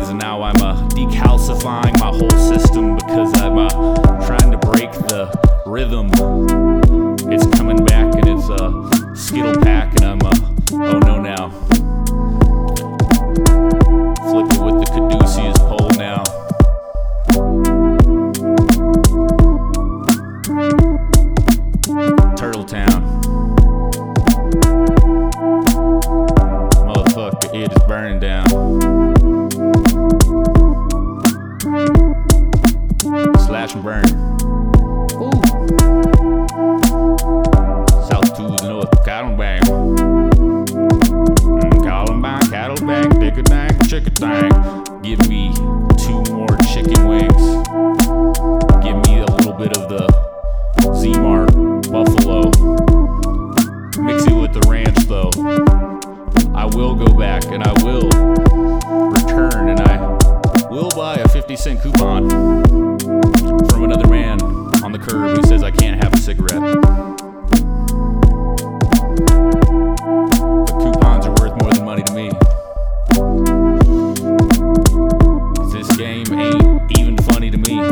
days, and now I'm decalcifying my whole system because I'm trying to break the rhythm. It's coming back and it's Skittle Pack, and I'm oh no now. Flip it with the Caduceus pole now. Turtle Town. Motherfucker, it is burning down. Slash and burn. Ooh. South to the north, Columbine. Columbine, cattle bang, dick a dang, chick a dang. Give me 2 more chicken wings. Give me a little bit of the Z-Mark Buffalo. Mix it with the ranch though. I will go back and I will return and I will buy a 50-cent coupon from another man on the curb who says I can't have a cigarette. But coupons are worth more than money to me. 'Cause this game ain't even funny to me.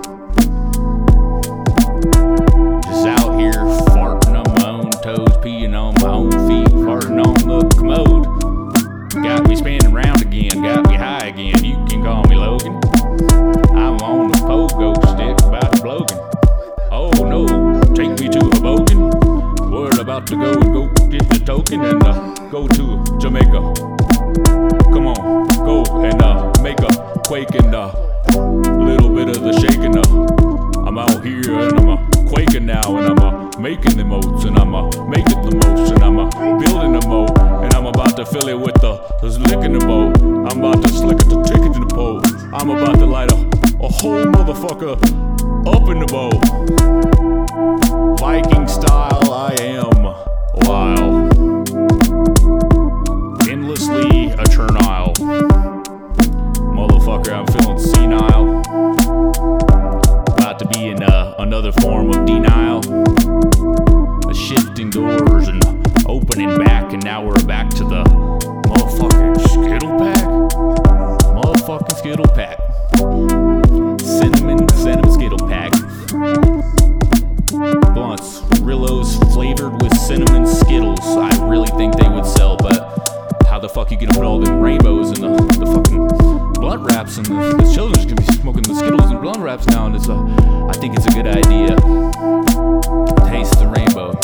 Just out here farting on my own toes, peeing on my own feet, farting on the commode. Got me spinning round again, got me high again. You can call me Logan. I'm on the pogo stick about to blogan. Oh no, take me to Hoboken. We're about to go get the token and go to Jamaica. Come on, go and make a quake and little bit of the shaking. I'm out here and I'm quaking now and I'm making the moats and I'm making the most and I'm building the moat and I'm about to fill it with the licking the boat. I'm about to slick it to take it to the pole. I'm about to light a whole motherfucker up in the boat. Viking style, I am wild. Endlessly eternal. Motherfucker, I'm feeling senile. About to be in another form of denial. The shifting doors and opening back, and now we're back to the motherfucking Skittle Pack. Motherfucking Skittle Pack. Cinnamon Skittle Pack. Blunts, Rillos flavored with cinnamon Skittles. I really think they would sell, but how the fuck you gonna put all them rainbows in the fucking blunt wraps, and the children's gonna be smoking the Skittles and blunt wraps now, and I think it's a good idea. Taste the rainbow.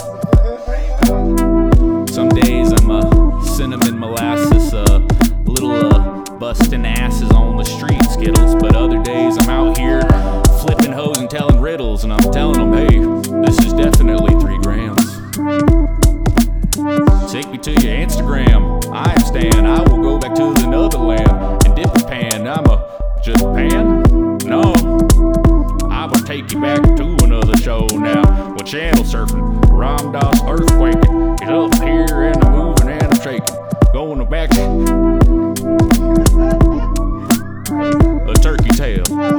Some days I'm a cinnamon molasses, little busting asses on the street Skittles, but other days I'm out here flipping hoes and telling riddles, and I'm telling them, hey, this is definitely 3 grams. Take me to your Instagram. I am Stan. I will go back to the Netherland and dip the pan. I'm just pan? No. I'm gonna take you back to another show now. Well, channel surfing, Ram Dass earthquaking. He's up here and I'm moving and I'm shaking. Going back a turkey tail.